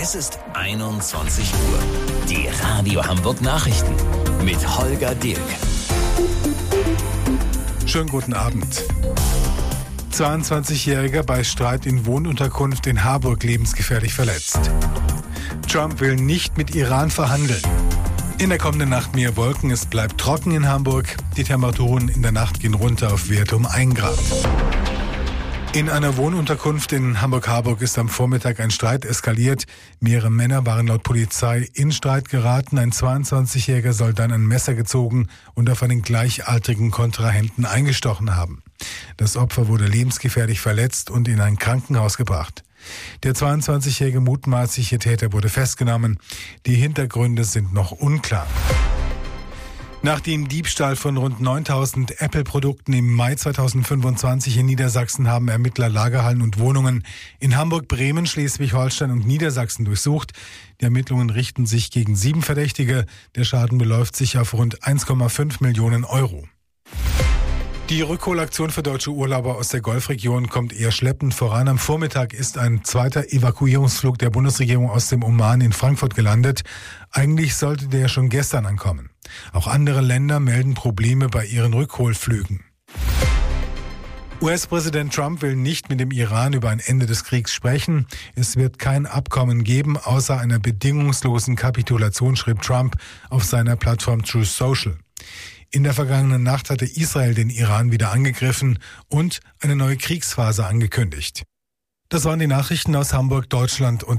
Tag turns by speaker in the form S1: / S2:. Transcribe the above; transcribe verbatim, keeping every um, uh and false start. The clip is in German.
S1: Es ist einundzwanzig Uhr. Die Radio Hamburg Nachrichten mit Holger Dilk.
S2: Schönen guten Abend. zweiundzwanzigjähriger bei Streit in Wohnunterkunft in Harburg lebensgefährlich verletzt. Trump will nicht mit Iran verhandeln. In der kommenden Nacht mehr Wolken, es bleibt trocken in Hamburg. Die Temperaturen in der Nacht gehen runter auf Werte um ein Grad. In einer Wohnunterkunft in Hamburg-Harburg ist am Vormittag ein Streit eskaliert. Mehrere Männer waren laut Polizei in Streit geraten. Ein zweiundzwanzigjähriger soll dann ein Messer gezogen und auf einen gleichaltrigen Kontrahenten eingestochen haben. Das Opfer wurde lebensgefährlich verletzt und in ein Krankenhaus gebracht. Der zweiundzwanzigjährige mutmaßliche Täter wurde festgenommen. Die Hintergründe sind noch unklar. Nach dem Diebstahl von rund neuntausend Apple-Produkten im Mai zweitausendfünfundzwanzig in Niedersachsen haben Ermittler Lagerhallen und Wohnungen in Hamburg, Bremen, Schleswig-Holstein und Niedersachsen durchsucht. Die Ermittlungen richten sich gegen sieben Verdächtige. Der Schaden beläuft sich auf rund eins Komma fünf Millionen Euro. Die Rückholaktion für deutsche Urlauber aus der Golfregion kommt eher schleppend voran. Am Vormittag ist ein zweiter Evakuierungsflug der Bundesregierung aus dem Oman in Frankfurt gelandet. Eigentlich sollte der schon gestern ankommen. Auch andere Länder melden Probleme bei ihren Rückholflügen. U S-Präsident Trump will nicht mit dem Iran über ein Ende des Kriegs sprechen. Es wird kein Abkommen geben, außer einer bedingungslosen Kapitulation, schrieb Trump auf seiner Plattform Truth Social. In der vergangenen Nacht hatte Israel den Iran wieder angegriffen und eine neue Kriegsphase angekündigt. Das waren die Nachrichten aus Hamburg, Deutschland und